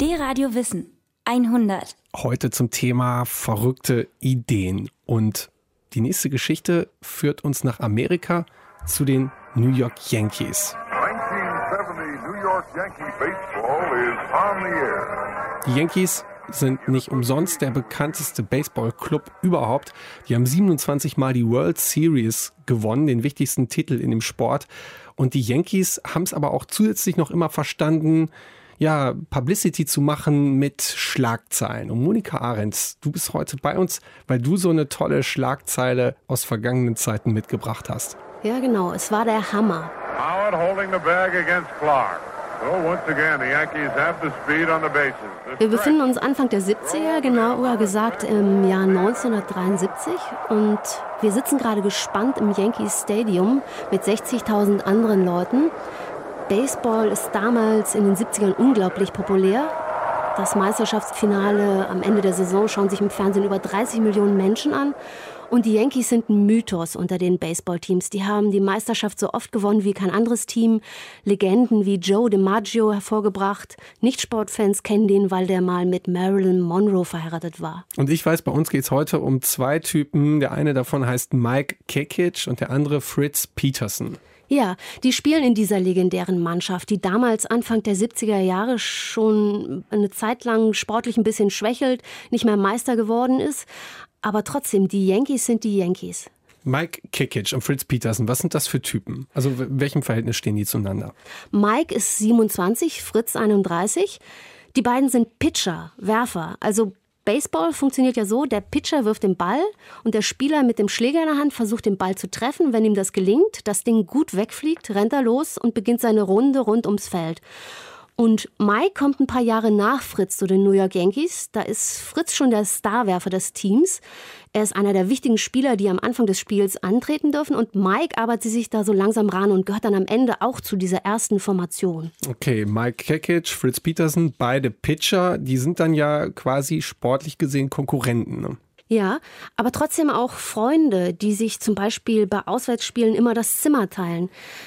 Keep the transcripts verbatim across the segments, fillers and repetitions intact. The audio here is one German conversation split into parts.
D-Radio Wissen hundert. Heute zum Thema verrückte Ideen. Und die nächste Geschichte führt uns nach Amerika zu den New York Yankees. neunzehnhundertsiebzig New York Yankee Baseball is on the air. Die Yankees sind nicht umsonst der bekannteste Baseballclub überhaupt. Die haben siebenundzwanzig Mal die World Series gewonnen, den wichtigsten Titel in dem Sport. Und die Yankees haben es aber auch zusätzlich noch immer verstanden, ja, Publicity zu machen mit Schlagzeilen. Und Monika Ahrens, du bist heute bei uns, weil du so eine tolle Schlagzeile aus vergangenen Zeiten mitgebracht hast. Ja, genau. Es war der Hammer. Howard holding the bag against Clark. So once again, the Yankees have the speed on the bases. Wir befinden uns Anfang der siebziger, genauer gesagt im Jahr neunzehnhundertdreiundsiebzig. Und wir sitzen gerade gespannt im Yankees Stadium mit sechzigtausend anderen Leuten. Baseball ist damals in den siebzigern unglaublich populär. Das Meisterschaftsfinale am Ende der Saison schauen sich im Fernsehen über dreißig Millionen Menschen an. Und die Yankees sind ein Mythos unter den Baseballteams. Die haben die Meisterschaft so oft gewonnen wie kein anderes Team. Legenden wie Joe DiMaggio hervorgebracht. Nicht-Sportfans kennen den, weil der mal mit Marilyn Monroe verheiratet war. Und ich weiß, bei uns geht es heute um zwei Typen. Der eine davon heißt Mike Kekich und der andere Fritz Peterson. Ja, die spielen in dieser legendären Mannschaft, die damals Anfang der siebziger Jahre schon eine Zeit lang sportlich ein bisschen schwächelt, nicht mehr Meister geworden ist. Aber trotzdem, die Yankees sind die Yankees. Mike Kekich und Fritz Peterson, was sind das für Typen? Also in welchem Verhältnis stehen die zueinander? Mike ist siebenundzwanzig, Fritz einunddreißig. Die beiden sind Pitcher, Werfer, also Baseball funktioniert ja so, der Pitcher wirft den Ball und der Spieler mit dem Schläger in der Hand versucht, den Ball zu treffen. Wenn ihm das gelingt, das Ding gut wegfliegt, rennt er los und beginnt seine Runde rund ums Feld. Und Mike kommt ein paar Jahre nach Fritz zu den New York Yankees. Da ist Fritz schon der Starwerfer des Teams. Er ist einer der wichtigen Spieler, die am Anfang des Spiels antreten dürfen. Und Mike arbeitet sich da so langsam ran und gehört dann am Ende auch zu dieser ersten Formation. Okay, Mike Kekich, Fritz Peterson, beide Pitcher, die sind dann ja quasi sportlich gesehen Konkurrenten, ne? Ja, aber trotzdem auch Freunde, die sich zum Beispiel bei Auswärtsspielen immer das Zimmer teilen.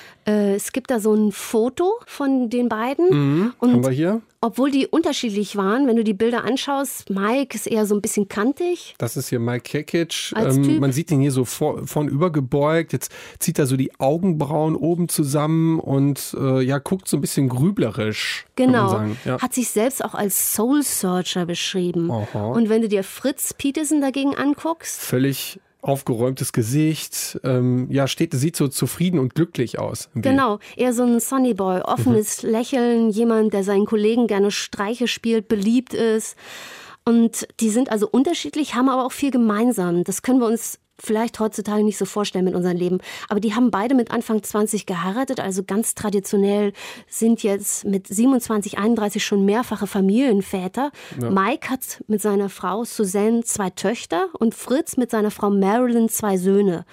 Es gibt da so ein Foto von den beiden. Mhm, und haben wir hier? Obwohl die unterschiedlich waren, wenn du die Bilder anschaust, Mike ist eher so ein bisschen kantig. Das ist hier Mike Kekich. Als ähm, Typ. Man sieht ihn hier so vor, vornüber gebeugt. Jetzt zieht er so die Augenbrauen oben zusammen und äh, ja, guckt so ein bisschen grüblerisch. Genau, kann man sagen. Ja. Hat sich selbst auch als Soul-Searcher beschrieben. Aha. Und wenn du dir Fritz Peterson dagegen anguckst, Völlig aufgeräumtes Gesicht, ähm, ja, steht, sieht so zufrieden und glücklich aus. Genau, eher so ein Sunny Boy, offenes mhm. Lächeln, jemand, der seinen Kollegen gerne Streiche spielt, beliebt ist. Und die sind also unterschiedlich, haben aber auch viel gemeinsam. Das können wir uns vielleicht heutzutage nicht so vorstellen mit unserem Leben. Aber die haben beide mit Anfang zwanzig geheiratet, also ganz traditionell, sind jetzt mit siebenundzwanzig, einunddreißig schon mehrfache Familienväter. Ja. Mike hat mit seiner Frau Suzanne zwei Töchter und Fritz mit seiner Frau Marilyn zwei Söhne.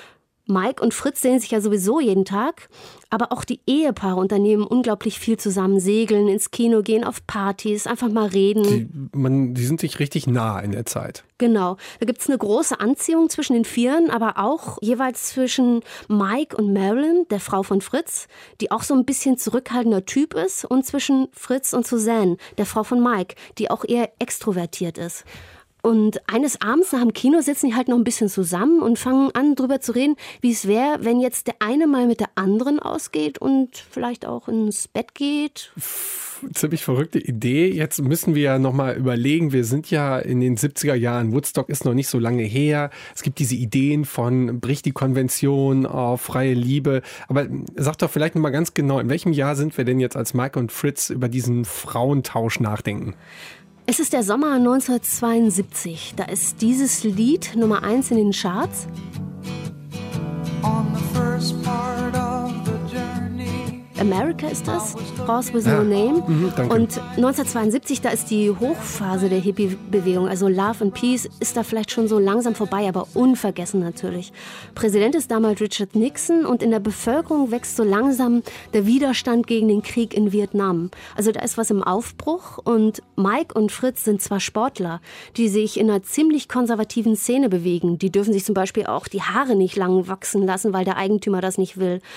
Mike und Fritz sehen sich ja sowieso jeden Tag, aber auch die Ehepaare unternehmen unglaublich viel zusammen, segeln, ins Kino gehen, auf Partys, einfach mal reden. Die, man, die sind sich richtig nah in der Zeit. Genau, da gibt es eine große Anziehung zwischen den Vieren, aber auch jeweils zwischen Mike und Marilyn, der Frau von Fritz, die auch so ein bisschen zurückhaltender Typ ist, und zwischen Fritz und Suzanne, der Frau von Mike, die auch eher extrovertiert ist. Und eines Abends nach dem Kino sitzen die halt noch ein bisschen zusammen und fangen an, drüber zu reden, wie es wäre, wenn jetzt der eine mal mit der anderen ausgeht und vielleicht auch ins Bett geht. Ziemlich verrückte Idee. Jetzt müssen wir ja nochmal überlegen, wir sind ja in den siebziger Jahren, Woodstock ist noch nicht so lange her. Es gibt diese Ideen von, bricht die Konvention auf freie Liebe. Aber sag doch vielleicht nochmal ganz genau, in welchem Jahr sind wir denn jetzt als Mike und Fritz über diesen Frauentausch nachdenken? Es ist der Sommer neunzehnhundertzweiundsiebzig. Da ist dieses Lied Nummer eins in den Charts. On the first part of the journey. America ist das, Horse with No Ja. Name. Mhm, danke. Und neunzehnhundertzweiundsiebzig, da ist die Hochphase der Hippie-Bewegung, also Love and Peace, ist da vielleicht schon so langsam vorbei, aber unvergessen natürlich. Präsident ist damals Richard Nixon und in der Bevölkerung wächst so langsam der Widerstand gegen den Krieg in Vietnam. Also da ist was im Aufbruch und Mike und Fritz sind zwar Sportler, die sich in einer ziemlich konservativen Szene bewegen. Die dürfen sich zum Beispiel auch die Haare nicht lang wachsen lassen, weil der Eigentümer das nicht will.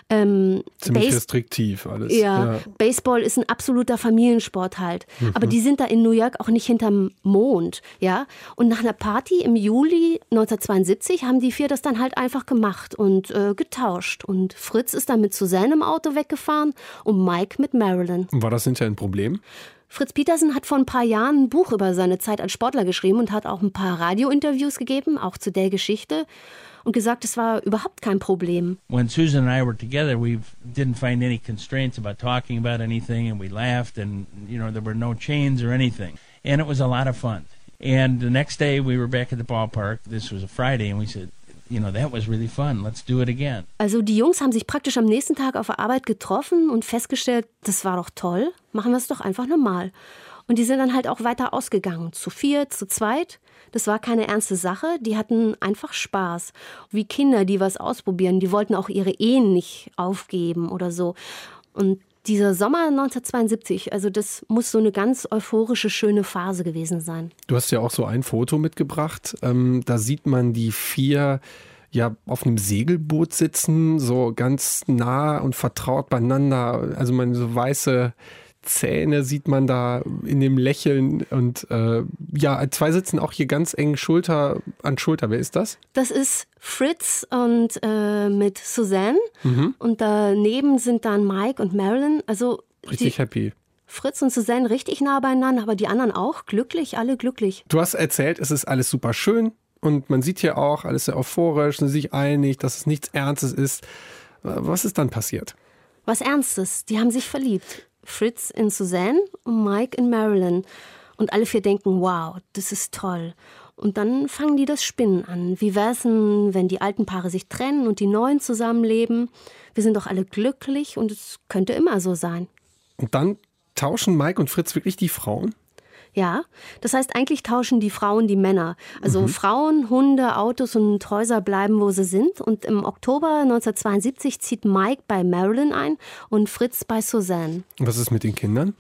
Ähm, Ziemlich Base- restriktiv alles. Ja, Ja. Baseball ist ein absoluter Familiensport halt. Aber die sind da in New York auch nicht hinterm Mond, ja. Und nach einer Party im Juli neunzehnhundertzweiundsiebzig haben die vier das dann halt einfach gemacht und äh, getauscht. Und Fritz ist dann mit Suzanne im Auto weggefahren und Mike mit Marilyn. Und war das hinterher ein Problem? Fritz Petersen hat vor ein paar Jahren ein Buch über seine Zeit als Sportler geschrieben und hat auch ein paar Radiointerviews gegeben, auch zu der Geschichte. Und gesagt, es war überhaupt kein Problem. When Susan and I were together, we didn't find any constraints about talking about anything, and we laughed, and you know there were no chains or anything, and it was a lot of fun. And the next day we were back at the ballpark. This was a Friday, and we said, you know, that was really fun. Let's do it again. Also die Jungs haben sich praktisch am nächsten Tag auf der Arbeit getroffen und festgestellt, das war doch toll, machen wir es doch einfach normal. Und die sind dann halt auch weiter ausgegangen, zu viert, zu zweit. Das war keine ernste Sache, die hatten einfach Spaß. Wie Kinder, die was ausprobieren, die wollten auch ihre Ehen nicht aufgeben oder so. Und dieser Sommer neunzehnhundertzweiundsiebzig, also das muss so eine ganz euphorische, schöne Phase gewesen sein. Du hast ja auch so ein Foto mitgebracht. Ähm, da sieht man die vier ja auf einem Segelboot sitzen, so ganz nah und vertraut beieinander. Also man so weiße Zähne sieht man da in dem Lächeln und äh, ja, zwei sitzen auch hier ganz eng Schulter an Schulter. Wer ist das? Das ist Fritz und äh, mit Suzanne Mhm. und daneben sind dann Mike und Marilyn. Also Richtig die, happy. Fritz und Suzanne richtig nah beieinander, aber die anderen auch glücklich, alle glücklich. Du hast erzählt, es ist alles super schön und man sieht hier auch, alles sehr euphorisch, sind sich einig, dass es nichts Ernstes ist. Was ist dann passiert? Was Ernstes, die haben sich verliebt. Fritz in Suzanne und Mike in Marilyn. Und alle vier denken, wow, das ist toll. Und dann fangen die das Spinnen an. Wie wär's denn, wenn die alten Paare sich trennen und die neuen zusammenleben? Wir sind doch alle glücklich und es könnte immer so sein. Und dann tauschen Mike und Fritz wirklich die Frauen? Ja, das heißt, eigentlich tauschen die Frauen die Männer. Also Frauen, Hunde, Autos und Häuser bleiben, wo sie sind. Und im Oktober neunzehnhundertzweiundsiebzig zieht Mike bei Marilyn ein und Fritz bei Suzanne. Und was ist mit den Kindern?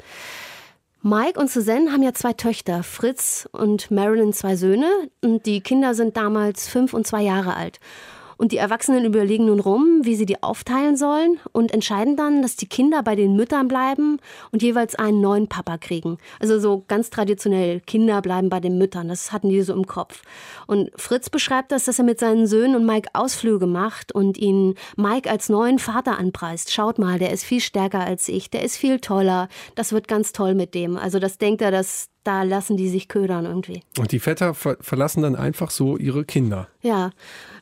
Mike und Suzanne haben ja zwei Töchter, Fritz und Marilyn zwei Söhne. Und die Kinder sind damals fünf und zwei Jahre alt. Und die Erwachsenen überlegen nun rum, wie sie die aufteilen sollen und entscheiden dann, dass die Kinder bei den Müttern bleiben und jeweils einen neuen Papa kriegen. Also so ganz traditionell, Kinder bleiben bei den Müttern, das hatten die so im Kopf. Und Fritz beschreibt das, dass er mit seinen Söhnen und Mike Ausflüge macht und ihnen Mike als neuen Vater anpreist. Schaut mal, der ist viel stärker als ich, der ist viel toller, das wird ganz toll mit dem. Also das denkt er, dass da lassen die sich ködern irgendwie. Und die Väter ver- verlassen dann einfach so ihre Kinder. Ja.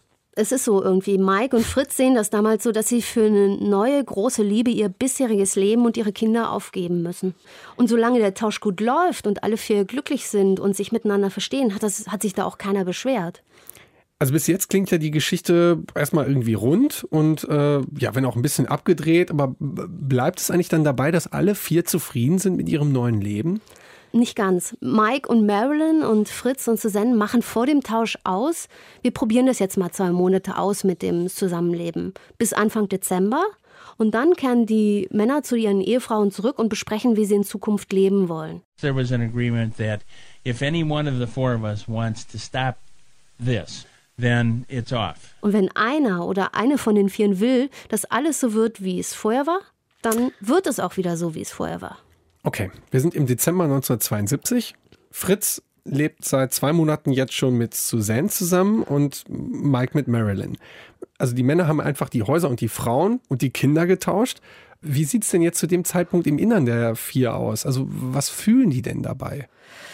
Es ist so irgendwie, Mike und Fritz sehen das damals so, dass sie für eine neue große Liebe ihr bisheriges Leben und ihre Kinder aufgeben müssen. Und solange der Tausch gut läuft und alle vier glücklich sind und sich miteinander verstehen, hat, das, hat sich da auch keiner beschwert. Also bis jetzt klingt ja die Geschichte erstmal irgendwie rund und äh, ja, wenn auch ein bisschen abgedreht, aber b- bleibt es eigentlich dann dabei, dass alle vier zufrieden sind mit ihrem neuen Leben? Nicht ganz. Mike und Marilyn und Fritz und Suzanne machen vor dem Tausch aus. Wir probieren das jetzt mal zwei Monate aus mit dem Zusammenleben. Bis Anfang Dezember. Und dann kehren die Männer zu ihren Ehefrauen zurück und besprechen, wie sie in Zukunft leben wollen. There was an agreement that if any one of the four of us wants to stop this, then it's off. Und wenn einer oder eine von den Vieren will, dass alles so wird, wie es vorher war, dann wird es auch wieder so, wie es vorher war. Okay, wir sind im Dezember neunzehnhundertzweiundsiebzig. Fritz lebt seit zwei Monaten jetzt schon mit Suzanne zusammen und Mike mit Marilyn. Also die Männer haben einfach die Häuser und die Frauen und die Kinder getauscht. Wie sieht es denn jetzt zu dem Zeitpunkt im Innern der vier aus? Also was fühlen die denn dabei?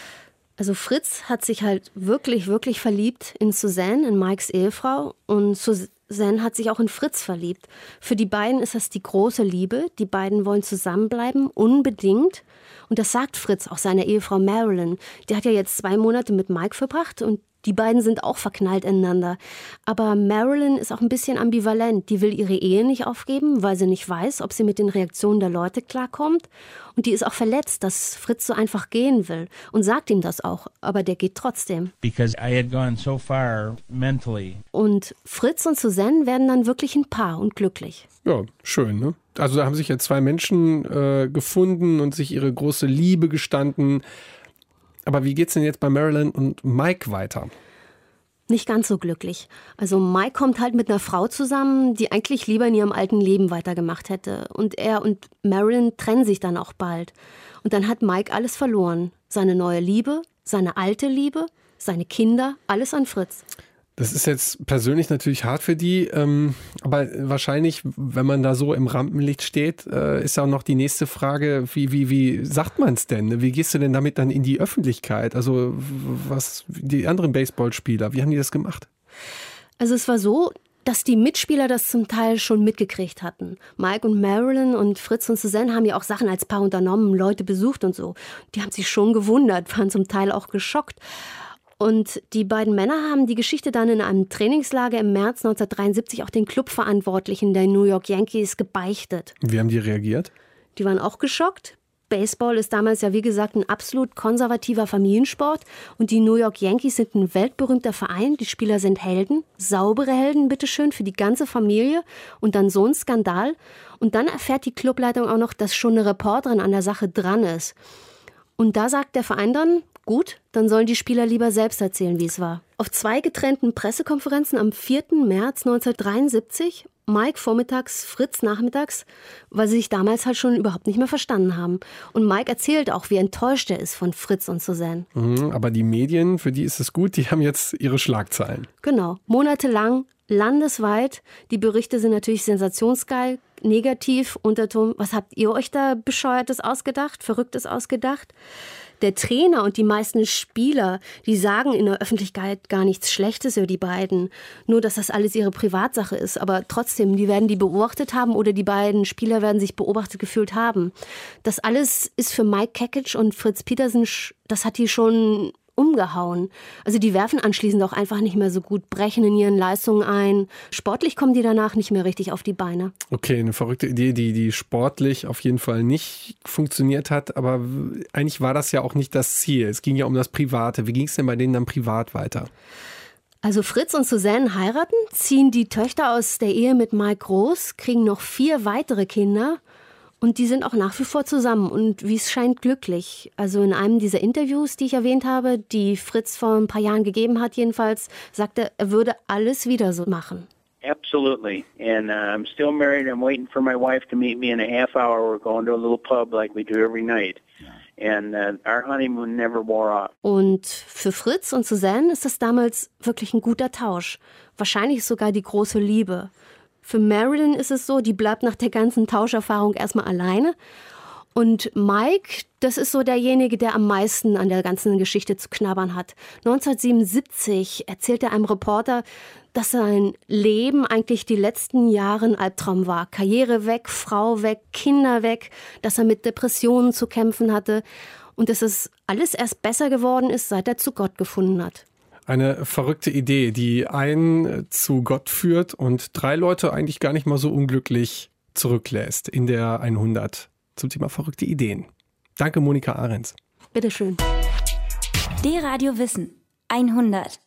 Also Fritz hat sich halt wirklich, wirklich verliebt in Suzanne, in Mikes Ehefrau. Und Suzanne hat sich auch in Fritz verliebt. Für die beiden ist das die große Liebe. Die beiden wollen zusammenbleiben, unbedingt. Und das sagt Fritz auch seiner Ehefrau Marilyn. Die hat ja jetzt zwei Monate mit Mike verbracht und die beiden sind auch verknallt ineinander. Aber Marilyn ist auch ein bisschen ambivalent. Die will ihre Ehe nicht aufgeben, weil sie nicht weiß, ob sie mit den Reaktionen der Leute klarkommt. Und die ist auch verletzt, dass Fritz so einfach gehen will. Und sagt ihm das auch. Aber der geht trotzdem. Because I had gone so far mentally. Und Fritz und Suzanne werden dann wirklich ein Paar und glücklich. Ja, schön, ne? Also da haben sich jetzt zwei Menschen äh, gefunden und sich ihre große Liebe gestanden. Aber wie geht's denn jetzt bei Marilyn und Mike weiter? nicht ganz so glücklich. Also Mike kommt halt mit einer Frau zusammen, die eigentlich lieber in ihrem alten Leben weitergemacht hätte. Und er und Marilyn trennen sich dann auch bald. Und dann hat Mike alles verloren. Seine neue Liebe, seine alte Liebe, seine Kinder, alles an Fritz. Das ist jetzt persönlich natürlich hart für die, ähm, aber wahrscheinlich, wenn man da so im Rampenlicht steht, äh, ist ja auch noch die nächste Frage, wie, wie, wie sagt man es denn? Wie gehst du denn damit dann in die Öffentlichkeit? Also was die anderen Baseballspieler, wie haben die das gemacht? Also es war so, dass die Mitspieler das zum Teil schon mitgekriegt hatten. Mike und Marilyn und Fritz und Suzanne haben ja auch Sachen als Paar unternommen, Leute besucht und so. Die haben sich schon gewundert, waren zum Teil auch geschockt. Und die beiden Männer haben die Geschichte dann in einem Trainingslager im März neunzehnhundertdreiundsiebzig auch den Clubverantwortlichen der New York Yankees gebeichtet. Wie haben die reagiert? Die waren auch geschockt. Baseball ist damals ja wie gesagt ein absolut konservativer Familiensport und die New York Yankees sind ein weltberühmter Verein. Die Spieler sind Helden, saubere Helden, bitteschön, für die ganze Familie und dann so ein Skandal. Und dann erfährt die Clubleitung auch noch, dass schon eine Reporterin an der Sache dran ist. Und da sagt der Verein dann, gut, dann sollen die Spieler lieber selbst erzählen, wie es war. Auf zwei getrennten Pressekonferenzen am vierten März neunzehnhundertdreiundsiebzig, Mike vormittags, Fritz nachmittags, weil sie sich damals halt schon überhaupt nicht mehr verstanden haben. Und Mike erzählt auch, wie enttäuscht er ist von Fritz und Suzanne. Mhm, aber die Medien, für die ist es gut, die haben jetzt ihre Schlagzeilen. Genau, monatelang, landesweit. Die Berichte sind natürlich sensationsgeil, negativ, Unterton. Was habt ihr euch da Bescheuertes ausgedacht, Verrücktes ausgedacht? Der Trainer und die meisten Spieler, die sagen in der Öffentlichkeit gar nichts Schlechtes über die beiden. Nur, dass das alles ihre Privatsache ist. Aber trotzdem, die werden die beobachtet haben oder die beiden Spieler werden sich beobachtet gefühlt haben. Das alles ist für Mike Kekich und Fritz Peterson, das hat die schon umgehauen. Also die werfen anschließend auch einfach nicht mehr so gut, brechen in ihren Leistungen ein. Sportlich kommen die danach nicht mehr richtig auf die Beine. Okay, eine verrückte Idee, die, die sportlich auf jeden Fall nicht funktioniert hat, aber eigentlich war das ja auch nicht das Ziel. Es ging ja um das Private. Wie ging es denn bei denen dann privat weiter? Also Fritz und Suzanne heiraten, ziehen die Töchter aus der Ehe mit Mike groß, kriegen noch vier weitere Kinder. Und die sind auch nach wie vor zusammen und wie es scheint glücklich. Also in einem dieser Interviews, die ich erwähnt habe, die Fritz vor ein paar Jahren gegeben hat jedenfalls, sagte, er würde alles wieder so machen. Absolutely. And uh, I'm still married. I'm waiting for my wife to meet me in a half hour. We're going to a little pub like we do every night. And uh, our honeymoon never wore off. Und für Fritz und Suzanne ist das damals wirklich ein guter Tausch. Wahrscheinlich sogar die große Liebe. Für Marilyn ist es so, die bleibt nach der ganzen Tauscherfahrung erstmal alleine. Und Mike, das ist so derjenige, der am meisten an der ganzen Geschichte zu knabbern hat. neunzehnhundertsiebenundsiebzig erzählt er einem Reporter, dass sein Leben eigentlich die letzten Jahre ein Albtraum war. Karriere weg, Frau weg, Kinder weg, dass er mit Depressionen zu kämpfen hatte und dass es alles erst besser geworden ist, seit er zu Gott gefunden hat. Eine verrückte Idee, die einen zu Gott führt und drei Leute eigentlich gar nicht mal so unglücklich zurücklässt in der hundert zum Thema verrückte Ideen. Danke, Monika Ahrens. Bitteschön. D-Radio Wissen hundert.